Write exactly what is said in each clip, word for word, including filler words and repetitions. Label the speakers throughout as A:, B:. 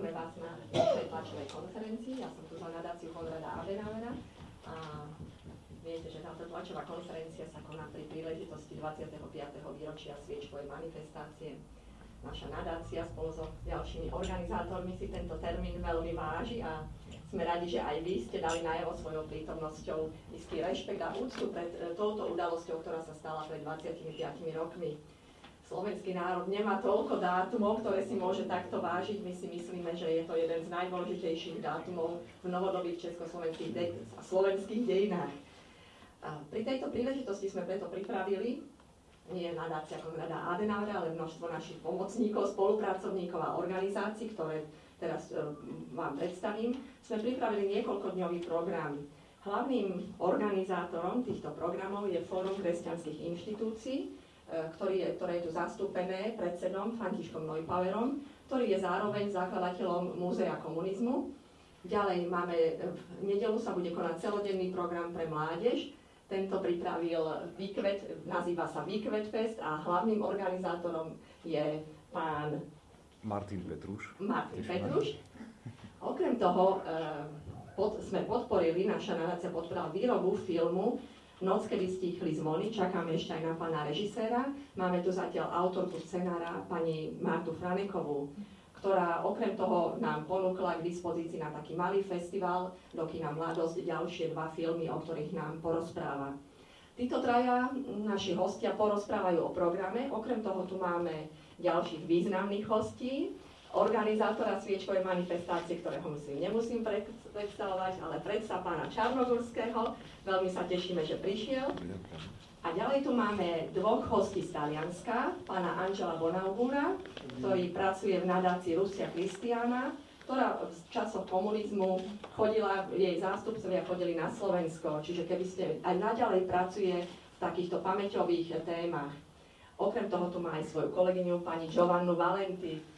A: Vítame vás na našej tlačovej konferencii. Ja som tu za nadáciu Konrada Adenauera a viete, že táto tlačová konferencia sa koná pri príležitosti dvadsiateho piateho výročia sviečkovej manifestácie. Naša nadácia spolu so ďalšími organizátormi si tento termín veľmi váži a sme radi, že aj vy ste dali najavo svojou prítomnosťou istý rešpekt a úctu pred touto udalosťou, ktorá sa stala pred dvadsiatimi piatimi rokmi. Slovenský národ nemá toľko dátumov, ktoré si môže takto vážiť. My si myslíme, že je to jeden z najdôležitejších dátumov v novodobých československých de- a slovenských dejinách. A pri tejto príležitosti sme preto pripravili, nie nadácia Konrada Adenauera, ale množstvo našich pomocníkov, spolupracovníkov a organizácií, ktoré teraz e, vám predstavím, sme pripravili niekoľkodňový program. Hlavným organizátorom týchto programov je Fórum kresťanských inštitúcií, Ktorý je, ktoré je tu zastúpené predsedom Františkom Neupauerom, ktorý je zároveň zakladateľom Múzea komunizmu. Ďalej máme, v nedeľu sa bude konať celodenný program pre mládež. Tento pripravil Výkvet, nazýva sa Výkvet Fest a hlavným organizátorom je pán
B: Martin Petruš.
A: Martin Petruš. Okrem toho pod, sme podporili, naša nadácia podporila výrobu filmu Noc, kedy stíchli zvony, čakáme ešte aj na pána režiséra. Máme tu zatiaľ autorku scenára, pani Martu Franekovú, ktorá okrem toho nám ponúkla k dispozícii na taký malý festival do kina Mladosť ďalšie dva filmy, o ktorých nám porozpráva. Títo traja, naši hostia, porozprávajú o programe. Okrem toho tu máme ďalších významných hostí, organizátora sviečkovej manifestácie, ktorého musím, nemusím predstavovať, ale predsa pána Čarnogurského. Veľmi sa tešíme, že prišiel. A ďalej tu máme dvoch hostí z Talianska, pána Angela Bonaugura, ktorý pracuje v nadácii Russia Christiana, ktorá v časoch komunizmu chodila, jej zástupcovia chodili na Slovensko, čiže keby ste aj naďalej pracuje v takýchto pamäťových témach. Okrem toho tu má aj svoju kolegyňu, pani Giovannu Valenti.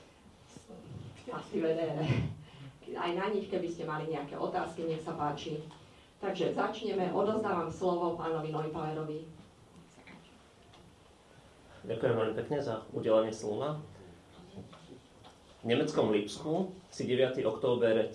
A: Asi vedere. Aj na nich, keby ste mali nejaké otázky, nech sa páči. Takže začneme, odozdávam slovo pánovi Neupauerovi.
C: Ďakujem veľmi pekne za udelenie slova. V nemeckom Lipsku si deviateho október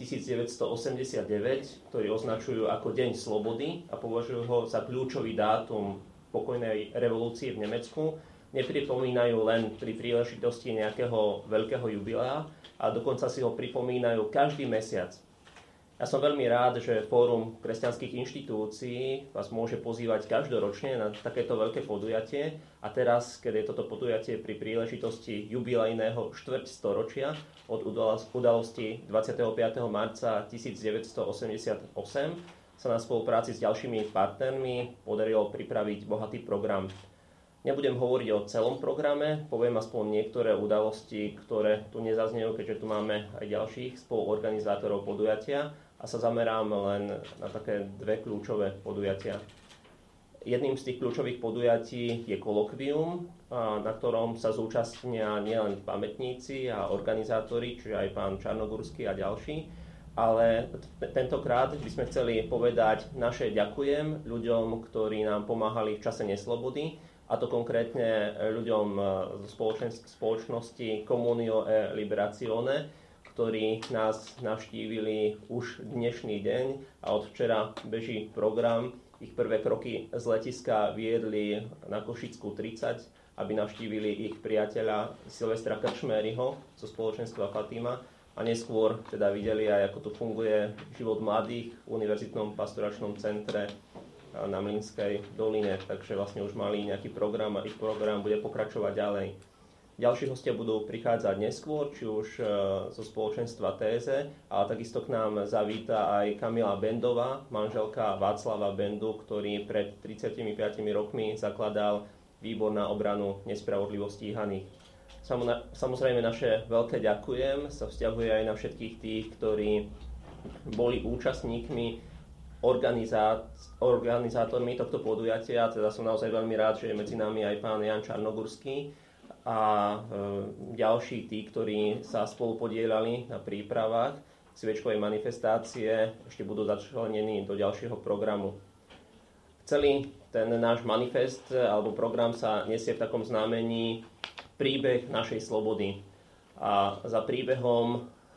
C: tisícdeväťstoosemdesiatdeväť, ktorý označujú ako Deň slobody a považujú ho za kľúčový dátum pokojnej revolúcie v Nemecku, nepripomínajú len pri príležitosti nejakého veľkého jubilea, a dokonca si ho pripomínajú každý mesiac. Ja som veľmi rád, že Fórum kresťanských inštitúcií vás môže pozývať každoročne na takéto veľké podujatie a teraz, keď je toto podujatie pri príležitosti jubilejného štvrťstoročia od udalosti dvadsiateho piateho marca tisícdeväťstoosemdesiatosem sa na spolupráci s ďalšími partnermi podarilo pripraviť bohatý program. Nebudem hovoriť o celom programe, poviem aspoň niektoré udalosti, ktoré tu nezaznejú, keďže tu máme aj ďalších spoluorganizátorov podujatia a sa zamerám len na také dve kľúčové podujatia. Jedným z tých kľúčových podujatí je kolokvium, na ktorom sa zúčastnia nielen pamätníci a organizátori, čiže aj pán Čarnogurský a ďalší, ale t- tentokrát by sme chceli povedať naše ďakujem ľuďom, ktorí nám pomáhali v čase neslobody, a to konkrétne ľuďom zo spoločnosti Comunio e Liberazione, ktorí nás navštívili už dnešný deň a od včera beží program. Ich prvé kroky z letiska viedli na Košickú tridsať, aby navštívili ich priateľa Silvestra Krčméryho zo spoločenstva Fatima a neskôr teda videli aj, ako tu funguje život mladých v Univerzitnom pastoračnom centre na Mlynskej doline, takže vlastne už mali nejaký program a ich program bude pokračovať ďalej. Ďalší hostia budú prichádzať neskôr, či už zo spoločenstva Téze, ale takisto k nám zavíta aj Kamila Bendová, manželka Václava Bendu, ktorý pred tridsiatimi piatimi rokmi zakladal Výbor na obranu nespravodlivosti Haných. Samozrejme naše veľké ďakujem sa vzťahuje aj na všetkých tých, ktorí boli účastníkmi organizátormi tohto podujatia, teda som naozaj veľmi rád, že je medzi nami aj pán Jan Čarnogurský a e, ďalší tí, ktorí sa spolu podieľali na prípravách sviečkovej manifestácie, ešte budú začlenení do ďalšieho programu. Celý ten náš manifest alebo program sa nesie v takom znamení príbeh našej slobody. A za príbehom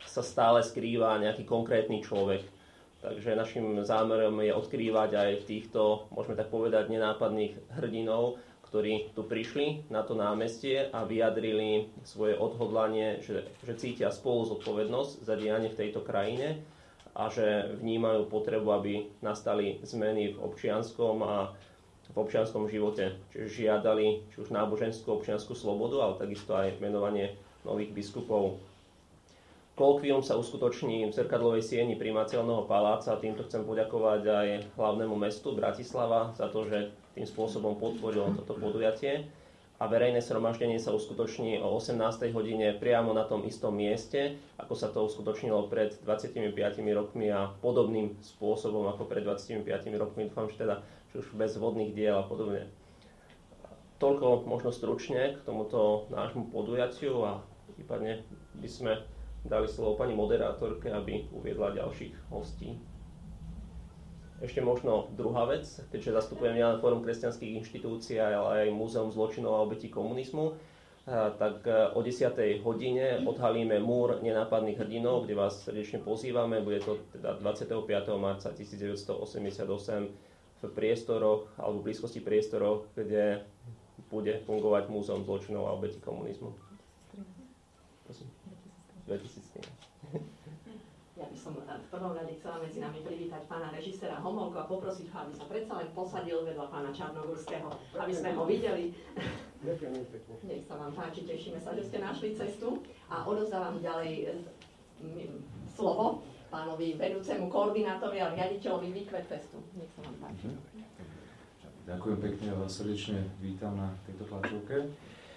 C: sa stále skrýva nejaký konkrétny človek. Takže našim zámerom je odkrývať aj týchto, môžeme tak povedať, nenápadných hrdinov, ktorí tu prišli na to námestie a vyjadrili svoje odhodlanie, že, že cítia spolu zodpovednosť za dianie v tejto krajine a že vnímajú potrebu, aby nastali zmeny v občianskom a v občianskom živote. Čiže žiadali či už náboženskú občiansku slobodu, ale takisto aj menovanie nových biskupov. Kolokvium sa uskutoční v zrkadlovej sieni primáciálneho paláca a týmto chcem poďakovať aj hlavnému mestu Bratislava za to, že tým spôsobom podporilo toto podujatie. A verejné zhromaždenie sa uskutoční o osemnástej hodine priamo na tom istom mieste, ako sa to uskutočnilo pred dvadsiatimi piatimi rokmi a podobným spôsobom ako pred dvadsiatimi piatimi rokmi. Dúfam, že teda že už bez vodných diel a podobne. Toľko možno stručne k tomuto nášmu podujatiu a prípadne by sme dali slovo pani moderátorke, aby uviedla ďalších hostí. Ešte možno druhá vec, keďže zastupujem nielen Fórum kresťanských inštitúcií, ale aj Múzeum zločinov a obetí komunizmu, tak o desiatej hodine odhalíme múr nenápadných hrdinov, kde vás srdečne pozývame. Bude to teda dvadsiateho piateho marca tisícdeväťstoosemdesiatosem v priestoroch alebo v blízkosti priestoroch, kde bude fungovať Múzeum zločinov a obetí komunizmu. Prosím. dvetisíctrinásť.
A: Ja by som v prvom rade chcela medzi nami privítať pána režiséra Homolku a poprosiť ho, aby sa predsa len posadil vedľa pána Čarnogurského, aby sme ho videli. Nech sa vám páči, tešíme sa, že ste našli cestu a odozdávam ďalej slovo pánovi vedúcemu koordinátorovi a riaditeľovi Výkvet Festu. Nech sa vám páči.
B: Ďakujem pekne a vás srdečne vítam na tejto tlačovke.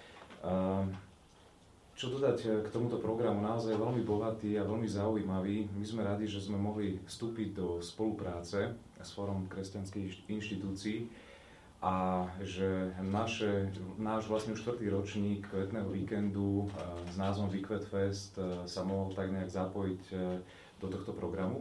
B: Čo dodať k tomuto programu? Naozaj veľmi bohatý a veľmi zaujímavý. My sme radi, že sme mohli vstúpiť do spolupráce s Fórum kresťanských inštitúcií a že naše, náš vlastne štvrtý ročník letného víkendu s názvom Výkvet Fest sa mohol tak nejak zapojiť do tohto programu.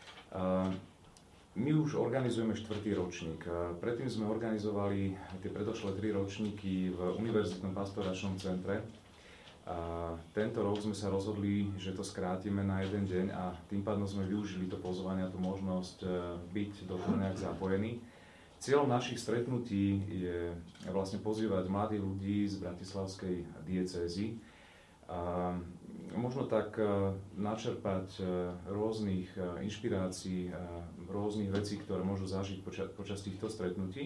B: My už organizujeme štvrtý ročník. Predtým sme organizovali tie predošlé tri ročníky v Univerzitnom pastoračnom centre. A tento rok sme sa rozhodli, že to skrátime na jeden deň a tým pádom sme využili to pozvanie a tú možnosť byť do toho nejak zapojení. Cieľom našich stretnutí je vlastne pozývať mladých ľudí z bratislavskej diecézy a možno tak načerpať rôznych inšpirácií, rôznych vecí, ktoré môžu zažiť počas, počas týchto stretnutí.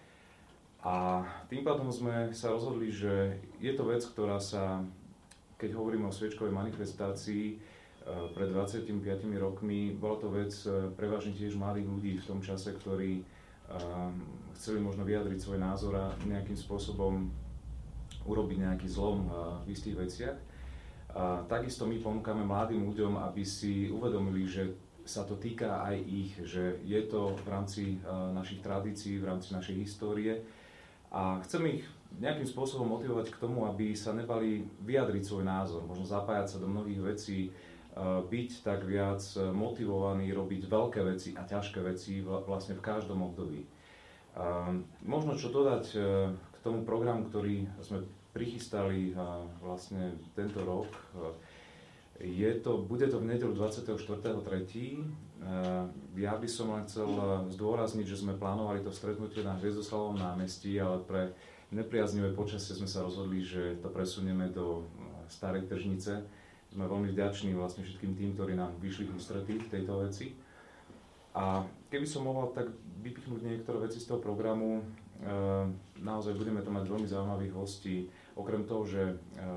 B: A tým pádom sme sa rozhodli, že je to vec, ktorá sa, keď hovoríme o sviečkovej manifestácii pred dvadsiatimi piatimi rokmi, bola to vec prevažne tiež mladých ľudí v tom čase, ktorí chceli možno vyjadriť svoj názor a nejakým spôsobom urobiť nejaký zlom v istých veciach. A takisto my ponúkame mladým ľuďom, aby si uvedomili, že sa to týka aj ich, že je to v rámci našich tradícií, v rámci našej histórie. A chcem ich nejakým spôsobom motivovať k tomu, aby sa nebali vyjadriť svoj názor, možno zapájať sa do mnohých vecí, byť tak viac motivovaní, robiť veľké veci a ťažké veci vlastne v každom období. Možno čo dodať k tomu programu, ktorý sme prichystali vlastne tento rok. Je to, bude to v nedeľu dvadsiateho štvrtého tretieho Ja by som len chcel zdôrazniť, že sme plánovali to stretnutie na Hviezdoslavovom námestí, ale pre nepriaznivé počasie sme sa rozhodli, že to presunieme do Starej Tržnice. Sme veľmi vďační vlastne všetkým tým, ktorí nám vyšli v ústretí v tejto veci. A keby som mohol tak vypichnúť niektoré veci z toho programu, naozaj budeme tam mať veľmi zaujímavých hostí. Okrem toho, že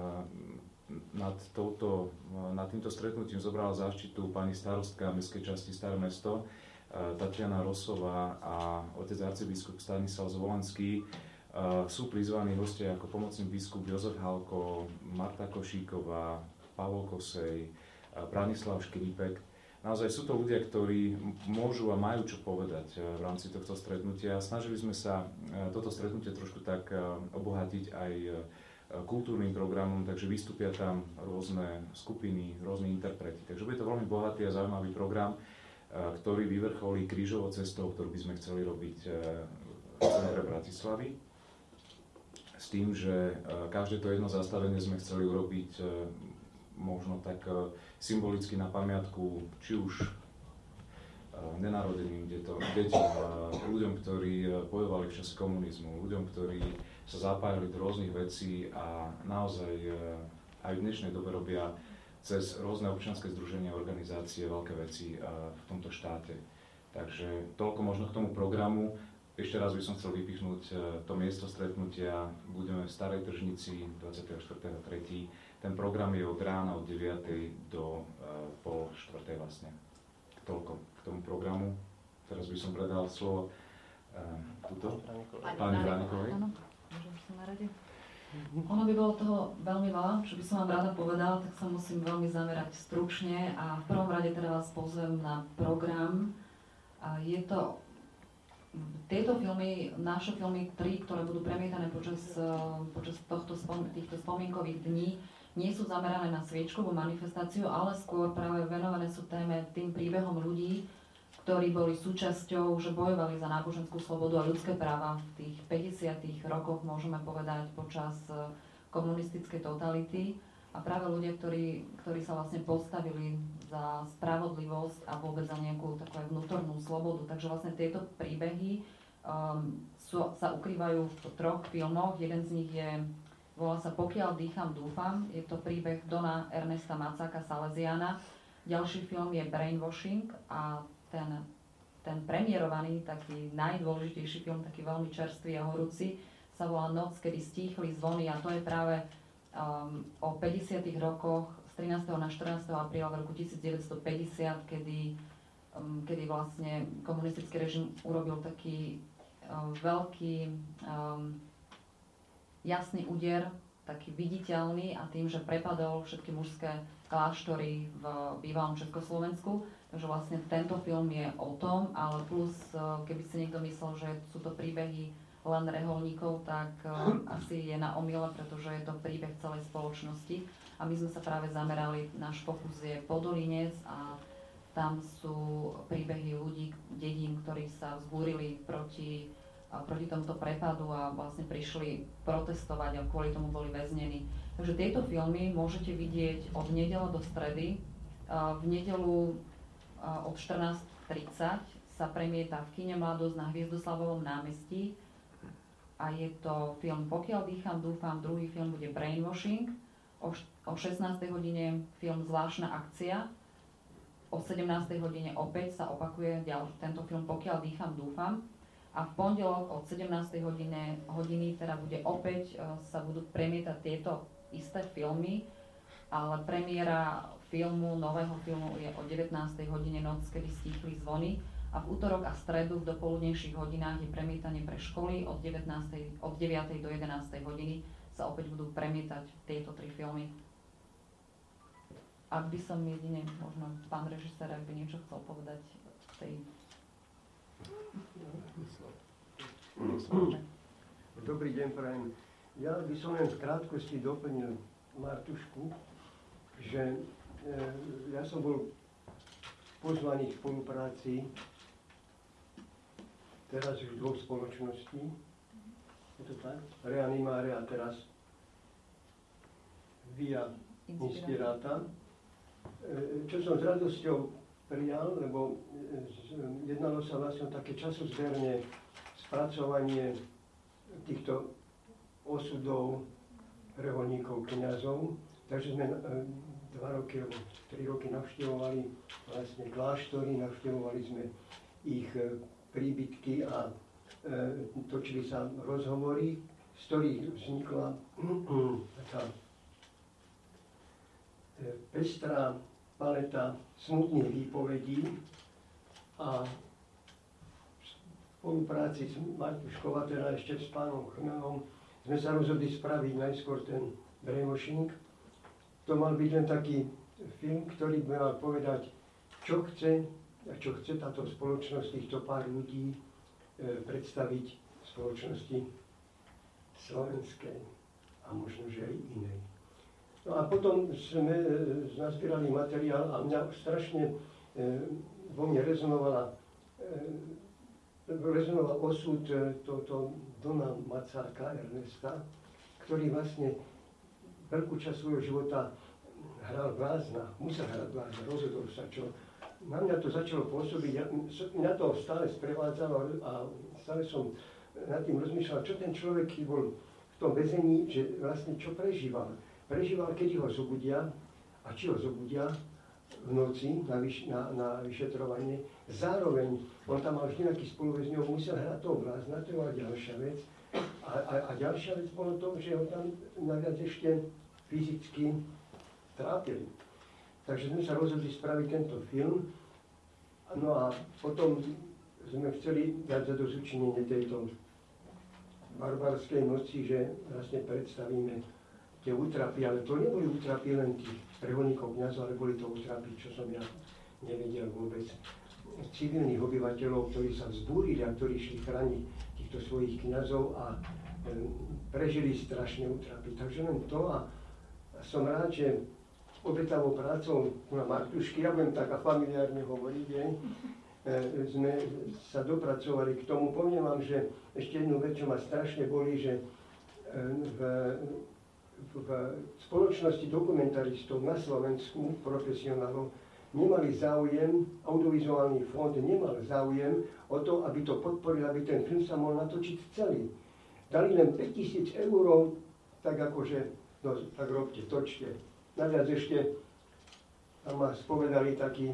B: Nad, touto, nad týmto stretnutím zobrala záštitu pani starostka mestskej časti Staré Mesto, Tatiana Rosová a otec arcibiskup Stanislav Zvolenský. Sú prizvaní hostia ako pomocný biskup Jozef Halko, Marta Košíková, Pavol Kosej, Branislav Škrípek. Naozaj sú to ľudia, ktorí môžu a majú čo povedať v rámci tohto stretnutia. Snažili sme sa toto stretnutie trošku tak obohatiť aj kultúrnym programom, takže vystúpia tam rôzne skupiny, rôzne interpreti. Takže bude to veľmi bohatý a zaujímavý program, ktorý vyvrcholí krížovou cestou, ktorú by sme chceli robiť v centre Bratislavy. S tým, že každé to jedno zastavenie sme chceli urobiť možno tak symbolicky na pamiatku, či už nenarodeným deťom, ľuďom, ktorí bojovali v čase komunizmu, ľuďom, ktorí sa zapájali do rôznych vecí a naozaj aj v dnešnej dobe robia cez rôzne občianske združenia a organizácie veľké veci v tomto štáte. Takže toľko možno k tomu programu. Ešte raz by som chcel vypichnúť to miesto stretnutia. Budeme v Starej Tržnici dvadsiateho štvrtého tretieho Ten program je od rána od deviatej do pol štvrtej vlastne. Toľko k tomu programu. Teraz by som predal slovo uh, tuto, pani Vránikovej.
D: Áno, môžem sa na rade. Ono by bolo toho veľmi veľa, čo by som vám rada povedala, tak sa musím veľmi zamerať stručne a v prvom rade teda vás pozvem na program. A je to, tieto filmy, naše filmy tri, ktoré budú premietané počas, počas tohto, týchto spomienkových dní, nie sú zamerané na sviečkovú manifestáciu, ale skôr práve venované sú téme tým príbehom ľudí, ktorí boli súčasťou, že bojovali za náboženskú slobodu a ľudské práva v tých päťdesiatych rokoch, môžeme povedať, počas komunistickej totality. A práve ľudia, ktorí, ktorí sa vlastne postavili za spravodlivosť a vôbec za nejakú takú vnútornú slobodu. Takže vlastne tieto príbehy um, sú, sa ukrývajú v troch filmoch. Jeden z nich je volá sa Pokiaľ dýcham, dúfam. Je to príbeh Dona Ernesta Macáka Salesiana. Ďalší film je Brainwashing a ten, ten premiérovaný, taký najdôležitejší film, taký veľmi čerstvý a horúci, sa volá Noc, kedy stíchli zvony a to je práve um, o päťdesiatych rokoch z trinásteho na štrnásteho apríla v roku devätnásťstopäťdesiat, kedy, um, kedy vlastne komunistický režim urobil taký um, veľký um, jasný úder, taký viditeľný a tým, že prepadol všetky mužské kláštory v bývalom Československu. Takže vlastne tento film je o tom, ale plus, keby si niekto myslel, že sú to príbehy len reholníkov, tak asi je na omyle, pretože je to príbeh celej spoločnosti. A my sme sa práve zamerali, náš fokus je Podolinec a tam sú príbehy ľudí, dedín, ktorí sa vzbúrili proti proti tomuto prepadu a vlastne prišli protestovať a kvôli tomu boli väznení. Takže tieto filmy môžete vidieť od nedele do stredy. V nedelu od štrnásť tridsať sa premieta v kine Mladosť na Hviezdoslavovom námestí a je to film Pokiaľ dýcham, dúfam, druhý film bude Brainwashing. O šestnástej hodine film Zvláštna akcia. O sedemnástej hodine opäť sa opakuje tento film Pokiaľ dýcham, dúfam. A v pondelok od sedemnástej hodine, hodiny teda bude opäť, sa budú premietať tieto isté filmy, ale premiéra filmu, nového filmu je o devätnástej hodine Noc, kedy stíchli zvony a v útorok a stredu v dopoludnejších hodinách je premietanie pre školy od, devätnástej, od deviatej do jedenástej hodiny sa opäť budú premietať tieto tri filmy. Ak by som jedine, možno pán režisér, ak by niečo chcel povedať v tej...
E: Dobrý deň, prajem. Ja by som len v krátkosti doplnil Martušku, že e, ja som bol pozvaný v spolupráci teraz už dvoch spoločností, je to tak? Reanimare a teraz Via Inspirata, e, čo som s radosťou prijal, lebo jednalo sa vlastne o také časozberne spracovanie týchto osudov reholníkov, kňazov. Takže sme dva roky, alebo tri roky navštevovali vlastne kláštory, navštevovali sme ich príbytky a točili sa rozhovory, z ktorých vznikla taká pestrá paleta smutných výpovedí a v spolupráci s Martuškou a teda ešte s pánom Chmelom sme sa rozhodli spraviť najskôr ten Brainwashing. To mal byť len taký film, ktorý by mal povedať, čo chce a čo chce táto spoločnosť, týchto pár ľudí e, predstaviť v spoločnosti slovenskej a možno, že aj inej. No a potom sme e, nazbierali materiál a mňa strašne e, vo mne rezonovala, e, rezonoval osud e, tohto Dona Macáka Ernesta, ktorý vlastne veľkú časť svojho života hral blázna, musel hrať blázna, rozhodol sa čo. Na mňa to začalo pôsobiť, ja, mňa to stále sprevádzalo a stále som nad tým rozmýšľal, čo ten človek, keď bol v tom väzení, že vlastne čo prežíval. Prežíval, keď ho zobudia, a či ho zobudia v noci na, vyš, na, na vyšetrovanie. Zároveň, on tam mal vždy nejaký spoluväzňov, musel hrať toho blázna, to bola ďalšia vec. A, a, a ďalšia vec bolo to, že ho tam naviac ešte fyzicky trápili. Takže sme sa rozhodli spraviť tento film. No a potom sme chceli dať za dosúčinenie tejto barbarskej noci, že vlastne predstavíme tie útrapy, ale to neboli útrapy len tých reholníkov kňazov, ale boli to útrapy, čo som ja nevedel vôbec, civilných obyvateľov, ktorí sa vzbúrili a ktorí šli chrániť týchto svojich kňazov a prežili strašné útrapy. Takže len to a som rád, že obetavou prácou na Martušky, ja budem taká familiárne hovoriť, je, sme sa dopracovali k tomu. Poviem vám, že ešte jednu vec, čo ma strašne boli, že v, v spoločnosti dokumentaristov na Slovensku, profesionálov, nemali záujem, audiovizuálny fond nemal záujem o to, aby to podporil, aby ten film sa mohol natočiť celý. Dali len päťtisíc eur, tak akože, no tak robte, točte. Naviac ešte tam ma spovedali takí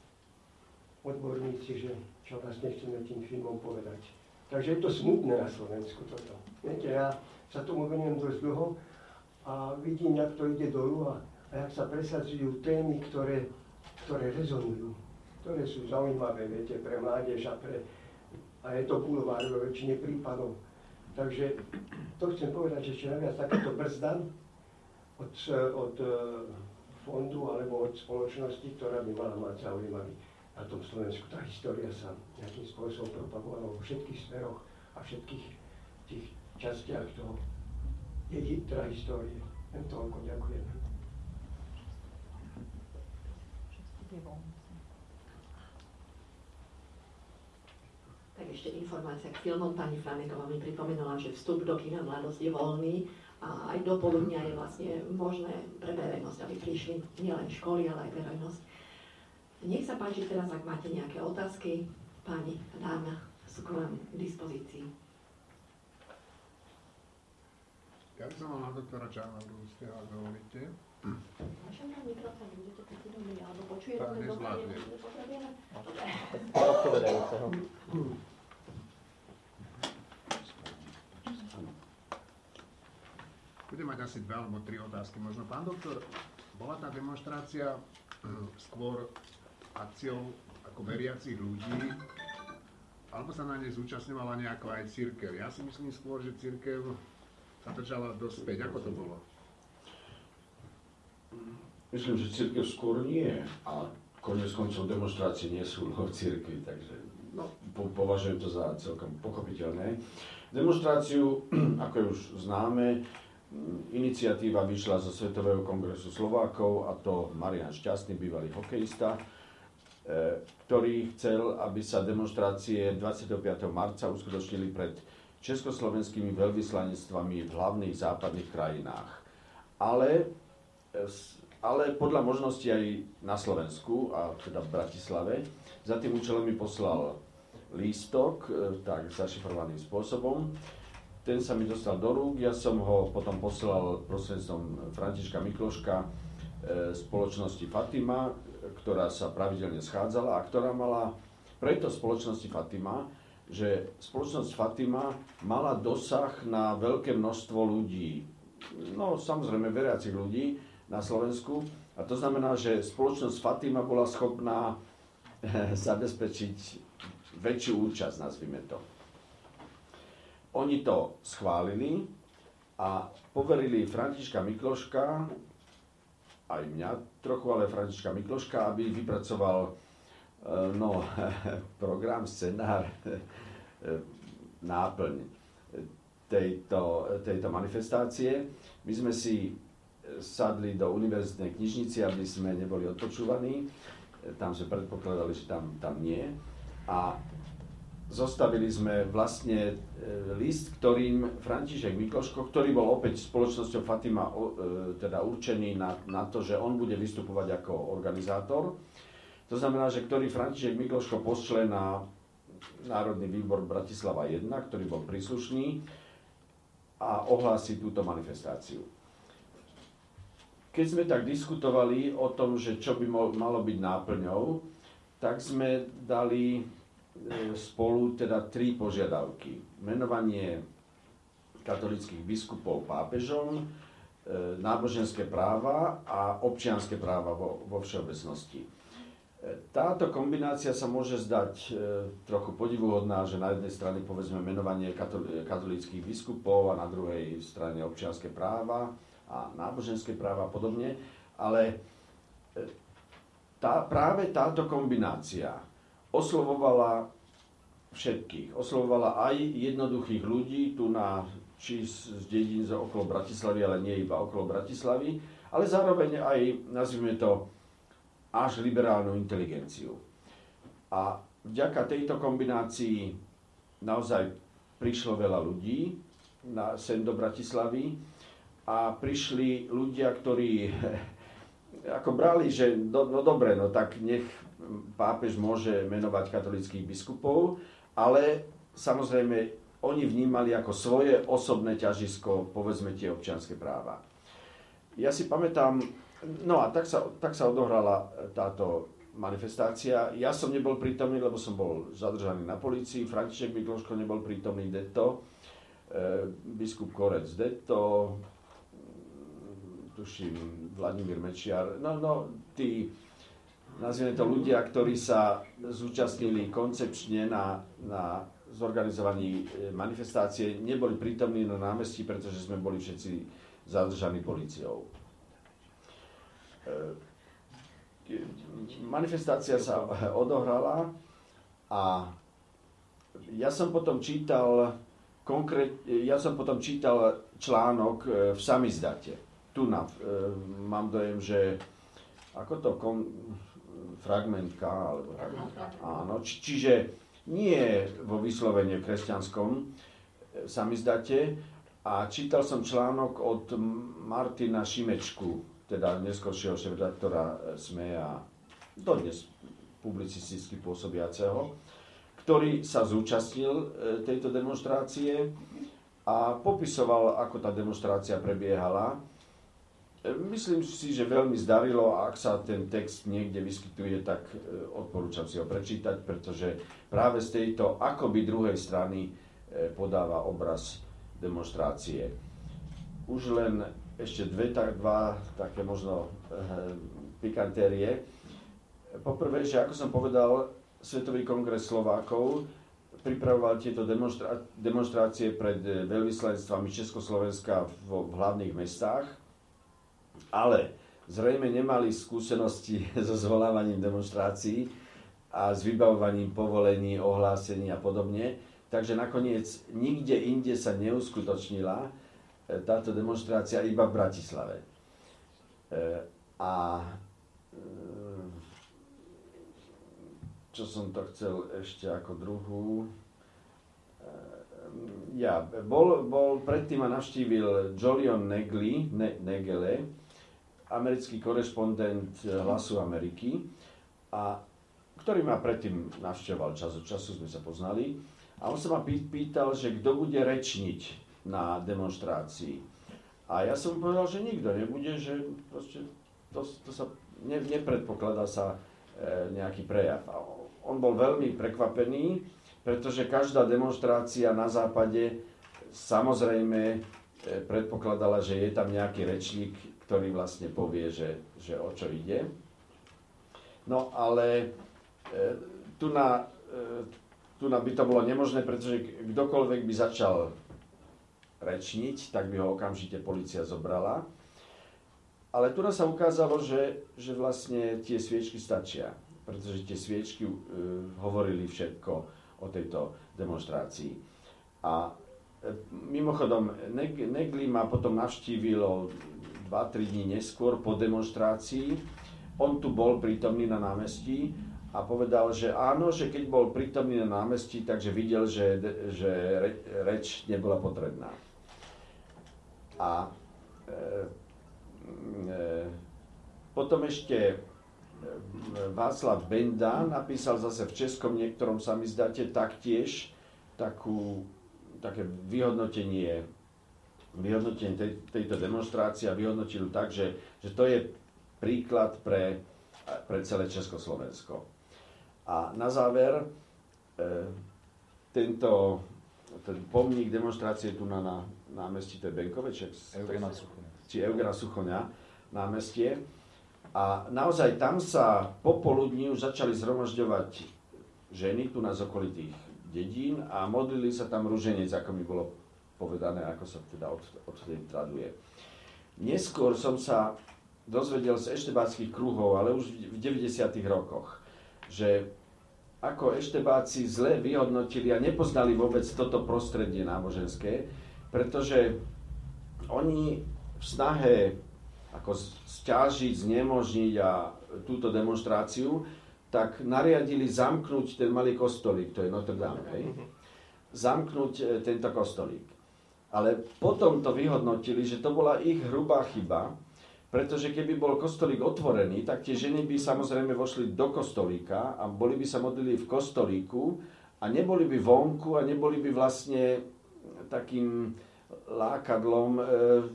E: odborníci, že čo vlastne chceme tým filmom povedať. Takže je to smutné na Slovensku toto. Viete, ja sa tomu venujem dosť dlho a vidím, jak to ide dolu a, a jak sa presadzujú témy, ktoré, ktoré rezonujú, ktoré sú zaujímavé, viete, pre mládež a pre... A je to bulvár vo väčšine prípadov. Takže to chcem povedať, že ešte naviac takáto brzda od, od fondu alebo od spoločnosti, ktorá by mala mať záujem, aby na tom Slovensku tá história sa nejakým spôsobom propagovala vo všetkých smeroch a všetkých tých častiach toho jej teda histórie. Len toľko, ďakujem.
A: Tak ešte informácia k filmom. Pani Franeková mi pripomenula, že vstup do kina Mladosť je voľný a aj do poludnia je vlastne možné pre verejnosť, aby prišli nielen školy, ale aj verejnosť. Nech sa páči teraz, ak máte nejaké otázky, pani a dáma sú k vám k dispozícii.
F: Ja by som mal na doktora Čarnoglu, ste ho, ak dovolíte.
A: Môžem dať mikrofón, budete taký dobrý, alebo počujete?
F: Tak, nezvládne.
C: Odpovedajúceho.
F: Budem mať asi dve alebo tri otázky. Možno, pán doktor, bola tá demonštrácia skôr akciou ako veriacich ľudí, alebo sa na nej zúčastňovala nejako aj cirkev? Ja si myslím skôr, že cirkev sa držala dosť späť. Ako to bolo?
G: Myslím, že cirkev skôr nie. A koniec koncov demonštrácie nie sú v cirkvi, takže no, po, považujem to za celkom pochopiteľné. Demonštráciu, ako je už známe, iniciatíva vyšla zo Svetového kongresu Slovákov, a to Marián Šťastný, bývalý hokejista, ktorý chcel, aby sa demonštrácie dvadsiateho piateho marca uskutočnili pred československými veľvyslanectvami v hlavných západných krajinách. Ale, ale podľa možnosti aj na Slovensku, a teda v Bratislave, za tým účelom mi poslal lístok, tak zašifrovaným spôsobom. Ten sa mi dostal do rúk, ja som ho potom poslal prostredníctvom Františka Mikloška e, spoločnosti Fatima, ktorá sa pravidelne schádzala a ktorá mala preto spoločnosti Fatima, že spoločnosť Fatima mala dosah na veľké množstvo ľudí, no samozrejme veriacich ľudí na Slovensku, a to znamená, že spoločnosť Fatima bola schopná e, zabezpečiť väčšiu účasť, nazvime to. Oni to schválili a poverili Františka Mikloška, aj mňa trochu, ale Františka Mikloška, aby vypracoval no, program, scenár, náplň tejto, tejto manifestácie. My sme si sadli do univerzitnej knižnici, aby sme neboli odpočúvaní. Tam sme predpokladali, že tam, tam nie. A zostavili sme vlastne list, ktorým František Mikloško, ktorý bol opäť spoločnosťou Fatima teda určený na, na to, že on bude vystupovať ako organizátor. To znamená, že ktorý František Mikloško pošle na Národný výbor Bratislava jeden, ktorý bol príslušný, a ohlási túto manifestáciu. Keď sme tak diskutovali o tom, že čo by malo byť náplňou, tak sme dali spolu teda tri požiadavky. Menovanie katolíckych biskupov pápežom, náboženské práva a občianske práva vo, vo všeobecnosti. Táto kombinácia sa môže zdať trochu podivuhodná, že na jednej strane povedzme menovanie katolíckych biskupov a na druhej strane občianske práva a náboženské práva a podobne, ale tá, práve táto kombinácia oslovovala všetkých. Oslovovala aj jednoduchých ľudí, tu na, či z dedín okolo Bratislavy, ale nie iba okolo Bratislavy, ale zároveň aj, nazvime to, až liberálnu inteligenciu. A vďaka tejto kombinácii naozaj prišlo veľa ľudí na, sem do Bratislavy a prišli ľudia, ktorí ako brali, že no, no dobre, no tak nech pápež môže menovať katolíckych biskupov, ale samozrejme oni vnímali ako svoje osobné ťažisko, povedzme, tie občianske práva. Ja si pamätám, no a tak sa, tak sa odohrala táto manifestácia. Ja som nebol prítomný, lebo som bol zadržaný na polícii, František Mikloško nebol prítomný, detto, e, biskup Korec detto, tuším Vladimír Mečiar, no, no tí, nazvime to ľudia, ktorí sa zúčastnili koncepčne na, na zorganizovaní manifestácie, neboli prítomní na námestí, pretože sme boli všetci zadržaní políciou. Manifestácia sa odohrala a ja som potom čítal konkrét, ja som potom čítal článok v samizdate. Tu na, mám dojem, že ako to kon, fragmentka, alebo tak. Áno, či, čiže nie vo vyslovene kresťanskom samizdate, a čítal som článok od Martina Šimečku, teda neskoršieho šéfredaktora es em e a dodnes publicisticky pôsobiaceho, ktorý sa zúčastnil tejto demonštrácie a popisoval, ako tá demonštrácia prebiehala. Myslím si, že veľmi zdarilo, a ak sa ten text niekde vyskytuje, tak odporúčam si ho prečítať, pretože práve z tejto akoby druhej strany podáva obraz demonštrácie. Už len ešte dve, tak, dva také možno e, pikantérie. Poprvé, že ako som povedal, Svetový kongres Slovákov pripravoval tieto demonstra- demonštrácie pred veľvyslanectvami Československa v, v hlavných mestách, ale zrejme nemali skúsenosti so zvolávaním demonštrácií a s vybavovaním povolení, ohlásení a podobne. Takže nakoniec nikde inde sa neuskutočnila táto demonštrácia, iba v Bratislave. A čo som to chcel ešte ako druhú? Ja, bol, bol predtým a navštívil Jolion Negli, ne, Negele, americký korešpondent Hlasu Ameriky, a ktorý ma predtým navštevoval čas od času, sme sa poznali. A on sa ma pýtal, že kto bude rečniť na demonštrácii. A ja som povedal, že nikto nebude, že proste to, to sa ne, nepredpokladá sa e, nejaký prejav. A on bol veľmi prekvapený, pretože každá demonštrácia na západe samozrejme e, predpokladala, že je tam nejaký rečník, ktorý vlastne povie, že, že o čo ide. No ale e, tu na... E, Tu by to bolo nemožné, pretože kdokoľvek by začal rečniť, tak by ho okamžite polícia zobrala. Ale tu sa ukázalo, že, že vlastne tie sviečky stačia, pretože tie sviečky uh, hovorili všetko o tejto demonštrácii. A e, mimochodom, Negli ma potom navštívil dva tri dní neskôr po demonštrácii. On tu bol prítomný na námestí a povedal, že áno, že keď bol prítomný na námestí, takže videl, že, že reč nebola potrebná. A e, e, potom ešte Václav Benda napísal zase v českom niektorom samizdáte taktiež takú, také vyhodnotenie, vyhodnotenie tej, tejto demonstrácie a vyhodnotil tak, že, že to je príklad pre, pre celé Československo. A na záver e, tento ten pomník demonstrácie tu na, na námestí, to je Benkoveček,
B: Eugena Suchoňa.
G: či Eugena Suchoňa námestie. A naozaj tam sa popoludní už začali zhromažďovať ženy tu na z okolitých dedín a modlili sa tam ruženec, ako mi bolo povedané, ako sa teda od, odtedy traduje. Neskôr som sa dozvedel z eštebáckých kruhov, ale už v deväťdesiatych rokoch, že ako eštebáci zle vyhodnotili a nepoznali vôbec toto prostredie náboženské, pretože oni v snahe ako sťažiť, znemožniť a túto demonstráciu, tak nariadili zamknúť ten malý kostolík, to je Notre Dame, hej? Zamknúť tento kostolík. Ale potom to vyhodnotili, že to bola ich hrubá chyba, pretože keby bol kostolík otvorený, tak tie ženy by samozrejme vošli do kostolíka a boli by sa modlili v kostolíku a neboli by vonku a neboli by vlastne takým lákadlom, e,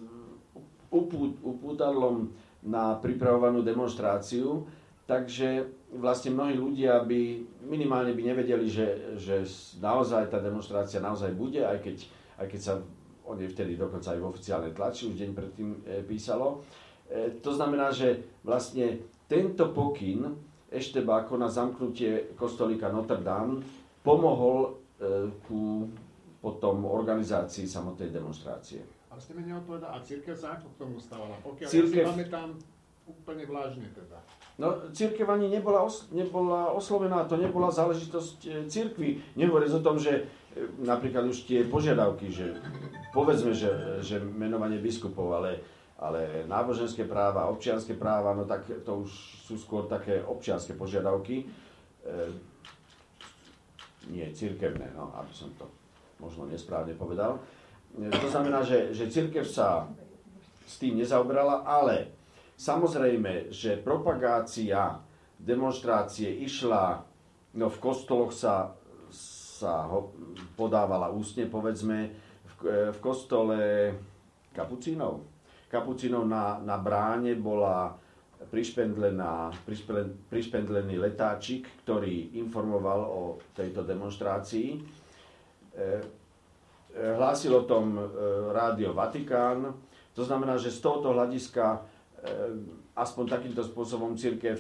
G: upútadlom na pripravovanú demonstráciu, takže vlastne mnohí ľudia by minimálne by nevedeli, že, že naozaj tá demonstrácia naozaj bude, aj keď, aj keď sa o nej vtedy dokonca aj v oficiálnej tlači už deň predtým e, písalo. E, to znamená, že vlastne tento pokyn Eštebáko na zamknutie kostolíka Notre Dame pomohol e, ku potom organizácii samotnej demonstrácie.
F: Ale ste mi neodpovedali, a cirkev sa ako k tomu stávala? Pokiaľ
G: Cirkev...
F: ja si pamätám úplne vlážne teda.
G: No, cirkev ani nebola, os- nebola oslovená, to nebola záležitosť e, cirkvi. Nehovoriac o tom, že e, napríklad už tie požiadavky, že povedzme, že, že menovanie biskupov, ale, ale náboženské práva, občianske práva, no tak to už sú skôr také občianske požiadavky. E, nie cirkevné, no, aby som to možno nesprávne povedal. To znamená, že, že cirkev sa s tým nezaoberala, ale samozrejme, že propagácia demonstrácie išla, no v kostoloch sa, sa ho podávala ústne, povedzme, v, v kostole kapucínov. Kapucínov na, na bráne bola prišpendlená, prišpendlený letáčik, ktorý informoval o tejto demonstrácii. Hlásil o tom rádio Vatikán. To znamená, že z tohoto hľadiska aspoň takýmto spôsobom cirkev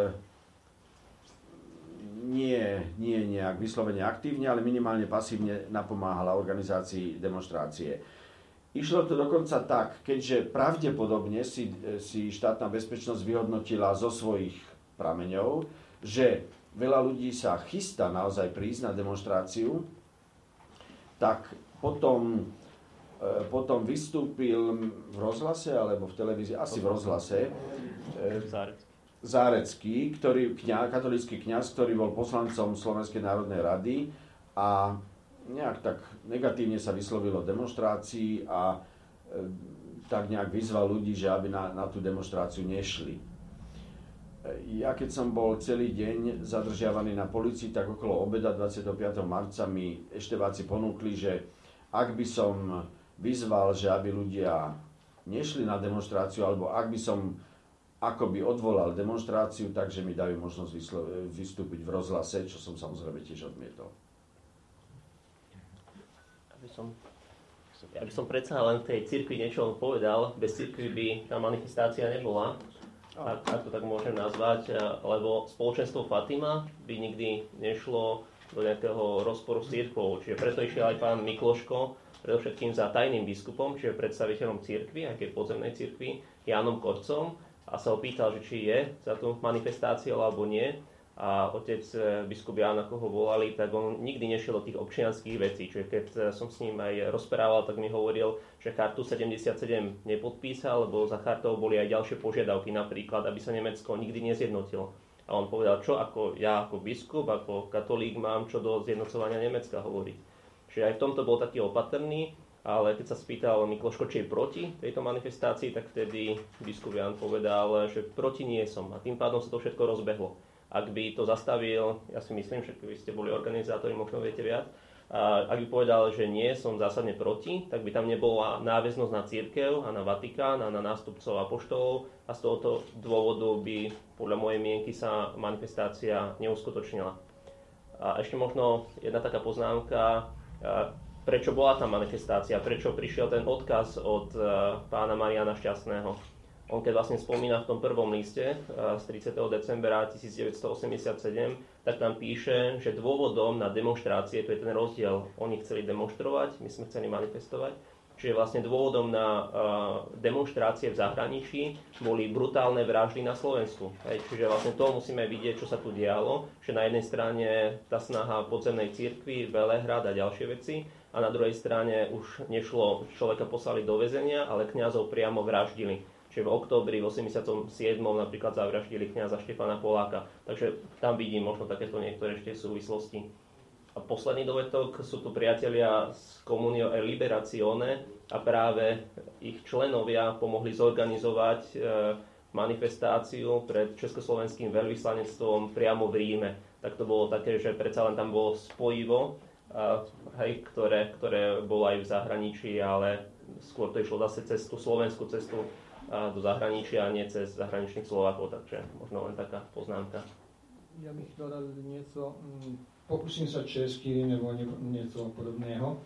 G: nie, nie nejak vyslovene aktívne, ale minimálne pasívne napomáhala organizácii demonstrácie. Išlo to dokonca tak, keďže pravdepodobne si, si štátna bezpečnosť vyhodnotila zo svojich prameňov, že veľa ľudí sa chystá naozaj prísť na demonstráciu, tak potom, e, potom vystúpil v rozhlase, alebo v televízii, asi v rozhlase, e, Zárecký, ktorý, kňa, katolícky kňaz, ktorý bol poslancom Slovenskej národnej rady a nejak tak negatívne sa vyslovil o demonstrácii a e, tak nejak vyzval ľudí, že aby na, na tú demonstráciu nešli. E, ja keď som bol celý deň zadržiavaný na polícii, tak okolo obeda dvadsiateho piateho marca mi eštebáci ponúkli, že ak by som vyzval, že aby ľudia nešli na demonstráciu, alebo ak by som akoby odvolal demonstráciu, takže mi dajú možnosť vyslo- vystúpiť v rozhlase, čo som samozrejme tiež odmietol.
C: Aby som, ja by som predsa len tej cirkvi niečo povedal. Bez cirkvi by tá manifestácia nebola, ak, ak to tak môžem nazvať, lebo spoločenstvo Fatima by nikdy nešlo do nejakého rozporu s cirkvou. Čiže preto išiel aj pán Mikloško, predovšetkým za tajným biskupom, čiže predstaviteľom cirkvi, aj keď podzemnej cirkvi, Jánom Korcom, a sa ho pýtal, že či je za tú manifestáciu alebo nie. A otec biskup Ján, ako ho volali, tak on nikdy nešiel do tých občianských vecí. Čiže keď som s ním aj rozprával, tak mi hovoril, že chartu sedemdesiatsedem nepodpísal, lebo za chartou boli aj ďalšie požiadavky, napríklad, aby sa Nemecko nikdy nezjednotilo. A on povedal, čo ako ja ako biskup, ako katolík mám čo do zjednocovania Nemecka hovoriť. Čiže aj v tomto bol taký opatrný, ale keď sa spýtal Mikloško, či je proti tejto manifestácii, tak vtedy biskup Jan povedal, že proti nie som. A tým pádom sa to všetko rozbehlo. Ak by to zastavil, ja si myslím, že keby ste boli organizátori, možno viete viac, a ak by povedal, že nie, som zásadne proti, tak by tam nebola náväznosť na cirkev a na Vatikán a na nástupcov apoštolov a z tohoto dôvodu by podľa mojej mienky sa manifestácia neuskutočnila. A ešte možno jedna taká poznámka, prečo bola tá manifestácia, prečo prišiel ten odkaz od pána Mariana Šťastného. On keď vlastne spomína v tom prvom liste z tridsiateho decembra tisícdeväťstoosemdesiatsedem, tak tam píše, že dôvodom na demonštrácie, to je ten rozdiel, oni chceli demonštrovať, my sme chceli manifestovať, čiže vlastne dôvodom na uh, demonštrácie v zahraničí boli brutálne vraždy na Slovensku. Hej, čiže vlastne to musíme vidieť, čo sa tu dialo, že na jednej strane tá snaha podzemnej cirkvi, Velehrad a ďalšie veci, a na druhej strane už nešlo, človeka poslali do väzenia, ale kňazov priamo vraždili. Čiže v októbri v osemdesiatom siedmom napríklad zavraždili kňaza Štefana Poláka. Takže tam vidím možno takéto niektoré ešte súvislosti. A posledný dovetok, sú tu priatelia z Comunio e Liberazione a práve ich členovia pomohli zorganizovať e, manifestáciu pred československým veľvyslanectvom priamo v Ríme. Tak to bolo také, že predsa len tam bolo spojivo, a, hej, ktoré, ktoré bolo aj v zahraničí, ale skôr to išlo zase cez tú slovenskú cestu a do zahraničia, a nie cez zahraničných Slovákov, takže možno len taká poznámka.
H: Ja bych dodal něco, pokusím se česky nebo něco podobného.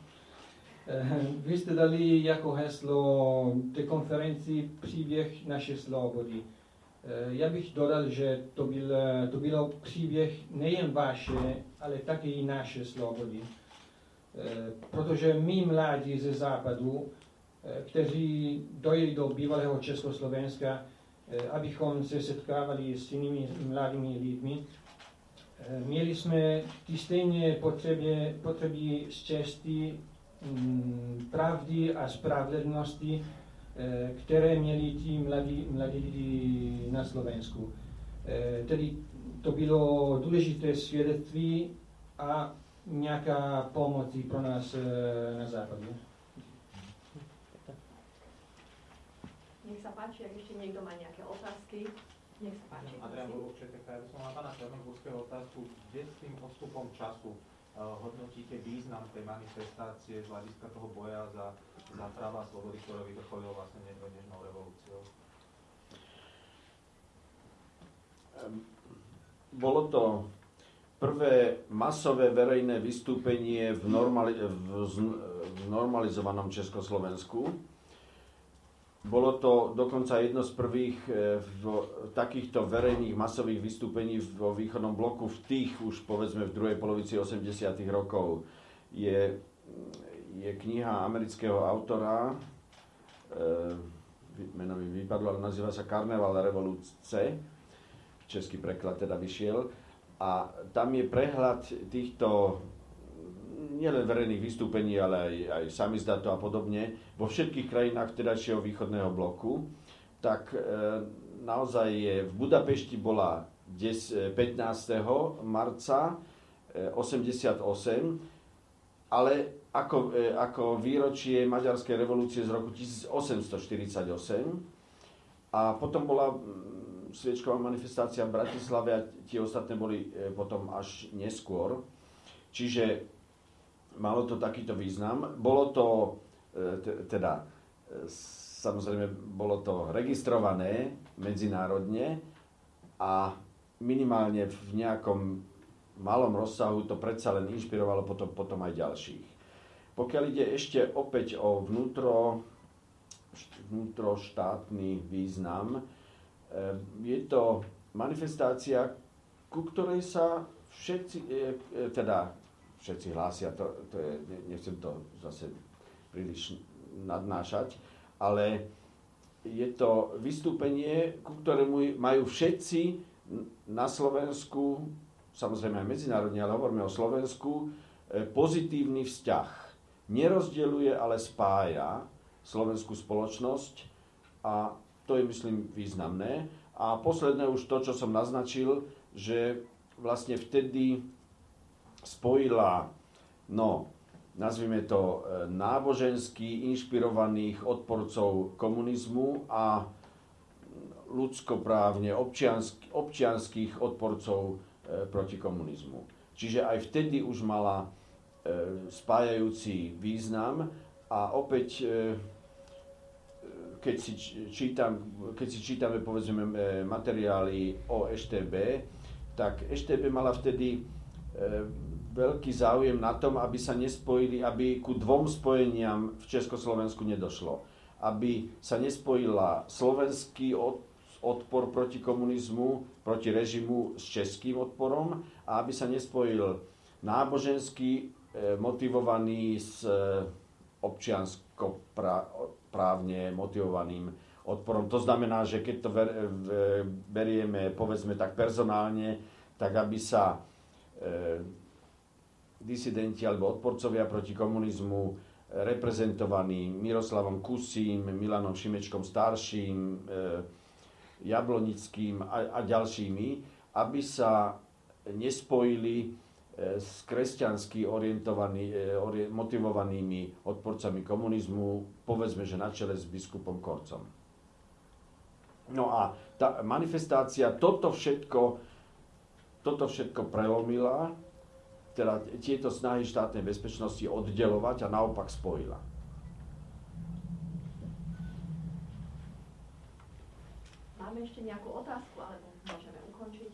H: Vy jste dali jako heslo té konferenci příběh naše slobody. Já bych dodal, že to, byl, to bylo příběh nejen vaše, ale také i naše slobody. Protože my mladí ze západu, kteří dojeli do bývalého Československa, abychom se setkávali s jinými mladými lidmi. Měli jsme ty stejné potřeby, potřeby štěstí, pravdy a spravedlnosti, které měli ti mladí, mladí lidi na Slovensku. Tedy to bylo důležité svědectví a nějaká pomoc pro nás na západě.
A: Nech sa páči, ak ešte niekto má nejaké otázky, nech sa páči.
I: Adrián Borovček, ja som na pána Černogórského otázku, kde s tým odstupom času uh, hodnotíte význam tej manifestácie z hľadiska toho boja za, za práva a slobody, ktoré vyvrcholilo vlastne nežnou revolúciou?
G: Bolo to prvé masové verejné vystúpenie v, normali- v, v normalizovanom Československu. Bolo to dokonca jedno z prvých v takýchto verejných masových vystúpení vo východnom bloku v tých už povedzme v druhej polovici osemdesiatych rokov. Je, je kniha amerického autora, e, meno mi vypadlo, ale nazýva sa Karneval revolúcie, český preklad teda vyšiel, a tam je prehľad týchto nielen verejných vystúpení, ale aj, aj samizdato a podobne, vo všetkých krajinách vtedajšieho východného bloku, tak e, naozaj je, v Budapešti bola pätnásteho marca e, osemdesiatosem, ale ako, e, ako výročie Maďarskej revolúcie z roku tisícosemstoštyridsaťosem, a potom bola m, sviečková manifestácia v Bratislave a tie ostatné boli e, potom až neskôr. Čiže malo to takýto význam. Bolo to, teda, samozrejme, bolo to registrované medzinárodne a minimálne v nejakom malom rozsahu to predsa len inšpirovalo potom, potom aj ďalších. Pokiaľ ide ešte opäť o vnútro, vnútroštátny význam, je to manifestácia, ku ktorej sa všetci, teda všetci hlásia, to, to je, nechcem to zase príliš nadnášať, ale je to vystúpenie, ku ktorému majú všetci na Slovensku, samozrejme aj medzinárodne, ale hovoríme o Slovensku, pozitívny vzťah. Nerozdeľuje, ale spája slovenskú spoločnosť a to je, myslím, významné. A posledné už to, čo som naznačil, že vlastne vtedy spojila, no, nazvime to, nábožensky inšpirovaných odporcov komunizmu a ľudskoprávne občiansky, občianských odporcov e, proti komunizmu. Čiže aj vtedy už mala e, spájajúci význam a opäť, e, keď, si čítam, keď si čítame povedzme materiály o é šté bé, tak é šté bé mala vtedy e, veľký záujem na tom, aby sa nespojili, aby ku dvom spojeniam v Československu nedošlo. Aby sa nespojila slovenský odpor proti komunizmu, proti režimu s českým odporom a aby sa nespojil nábožensky motivovaný s občiansko-právne motivovaným odporom. To znamená, že keď to berieme, povedzme tak personálne, tak aby sa disidenti alebo odporcovia proti komunizmu reprezentovaní Miroslavom Kusím, Milanom Šimečkom starším, e, Jablonickým a, a ďalšími, aby sa nespojili e, s kresťansky orientovaní, e, ori, motivovanými odporcami komunizmu, povedzme, že na čele s biskupom Korcom. No a tá manifestácia toto všetko, toto všetko prelomila, teda tieto snahy štátnej bezpečnosti oddelovať a naopak spojila.
A: Máme ešte nejakú otázku, alebo môžeme ukončiť?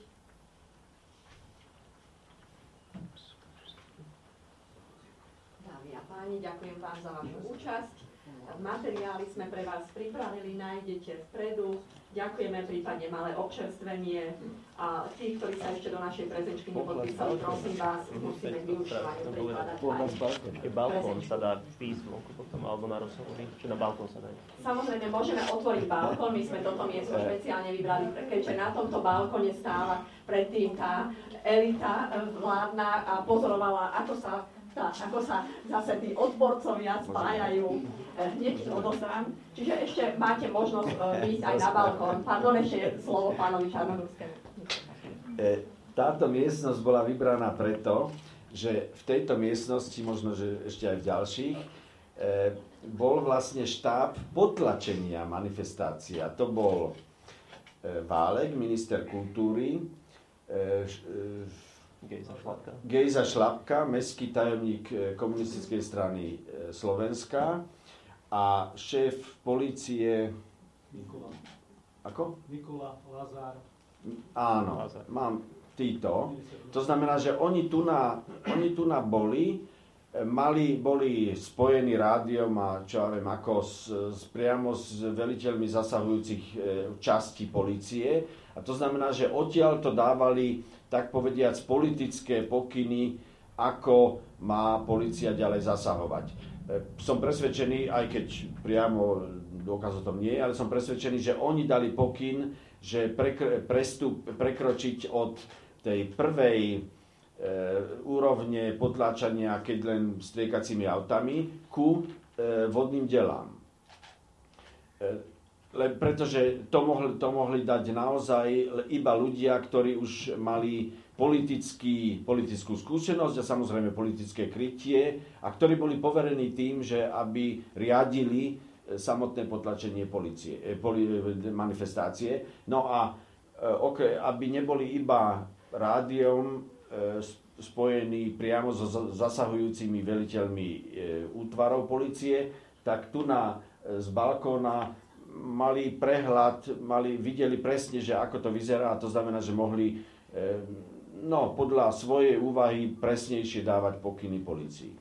A: Dámy a páni, ďakujem vám za vašu účasť. Materiály sme pre vás pripravili, nájdete vpredu. Ďakujeme prípadne malé občerstvenie. A tí, ktorí sa ešte do našej prezenčky nepodpísali, prosím vás, musíme k vyučovaniu prikladať aj
C: balkón sa dá výjsť vonku potom, alebo na rozhovory, či na balkón sa dá.
A: Samozrejme, môžeme otvoriť balkón, my sme toto miesto špeciálne vybrali, keďže na tomto balkóne stála predtým tá elita vládna a pozorovala, ako sa tá, ako sa zase tí odporcovia spájajú. Hneď to odozdám. Čiže ešte máte možnosť ísť aj na balkón. Pardon, ešte slovo pánovi Čarnogórskému.
G: Táto miestnosť bola vybraná preto, že v tejto miestnosti, možno že ešte aj v ďalších, bol vlastne štáb potlačenia manifestácia. To bol Válek, minister kultúry,
C: Gejza Šlapka.
G: Gejza Šlapka, mestský tajomník komunistickej strany Slovenska a šéf polície
J: Nikola.
G: Ako?
J: Nikola Lazár.
G: Áno,
C: Lazár.
G: mám títo. To znamená, že oni tu na, oni tu na boli, mali, boli spojení rádiom a čo ja viem, ako s, s, priamo s veliteľmi zasahujúcich e, častí polície. A to znamená, že odtiaľ to dávali, tak povediac, politické pokyny, ako má polícia ďalej zasahovať. E, som presvedčený, aj keď priamo dôkaz o tom nie, ale som presvedčený, že oni dali pokyn, že prekr- prestup, prekročiť od tej prvej e, úrovne potláčania, keď len striekacími autami, ku e, vodným delám. E, le, pretože to mohli, to mohli dať naozaj iba ľudia, ktorí už mali politický, politickú skúsenosť a samozrejme politické krytie a ktorí boli poverení tým, že aby riadili samotné potlačenie policie, poli, manifestácie. No a okay, aby neboli iba rádiom e, spojení priamo so zasahujúcimi veliteľmi e, útvarov policie, tak tu na, e, z balkóna mali prehľad, mali, videli presne, že ako to vyzerá, a to znamená, že mohli e, no, podľa svojej úvahy presnejšie dávať pokyny polícii.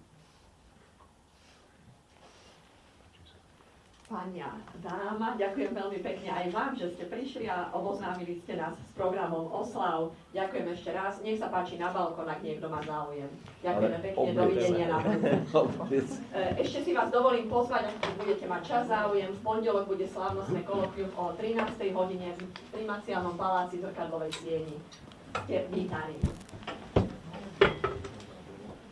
A: Pani a dáma, ďakujem veľmi pekne aj vám, že ste prišli a oboznámili ste nás s programom Oslav. Ďakujem ešte raz. Nech sa páči na balkón, ak niekto má záujem. Ďakujeme pekne, dovidenia na Ešte si vás dovolím pozvať, ak budete mať čas záujem. V pondelok bude slávnostné kolokvium o trinástej hodine v Primaciálnom paláci Zrkadlovej sieni. Ste vítaní.